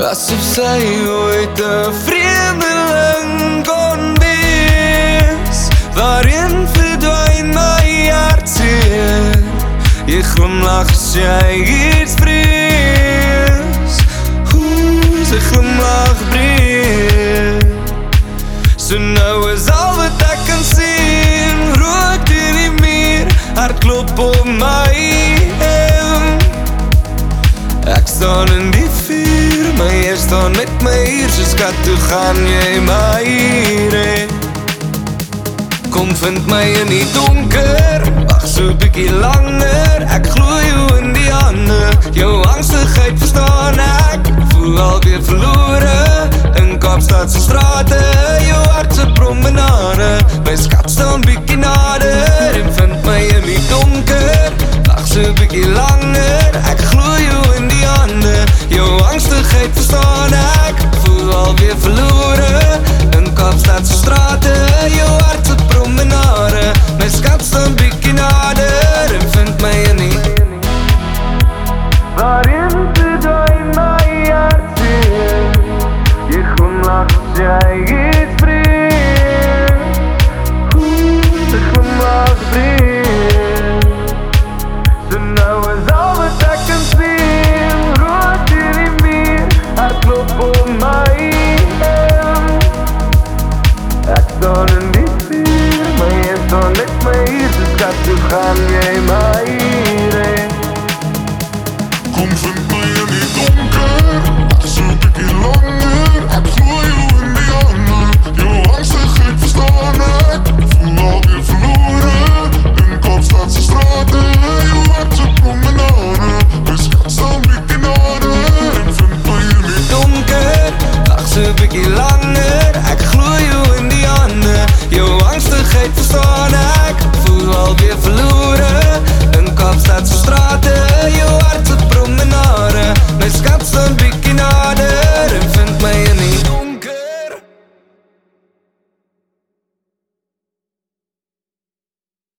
Asof sy ooit 'n vreemdeling kon wees, waarin verdwyn my hartseer. Jy glimlach as jy iets vrees, hoe sy glimlach breek. So nou is al wat ek kan sien, rook deur die muur, hart klop op my hem. Ek staan in die vuur, maar jy staan met my hier, so skat, toe gaan jy my hier heen? Kom vind my in die donker, wag so bykie langer, ek glo jou in die hande, jou angstigheid verstaan ek, voel alweer verlore, in Kaapstadse strate, jou hartse promenade, my skat staan bykie nader, en vind my in die donker, wag so bykie langer, ek glo jou in die hande, jou angstigheid verstaan ek, voel alweer verlore, in Kaapstadse strate, jou hartse promenade, my skat staan bykie nader, en vind my in die waarin verdwyn my hartseer, jy glimlach as jy iets vrees, hoe sy glimlach breek.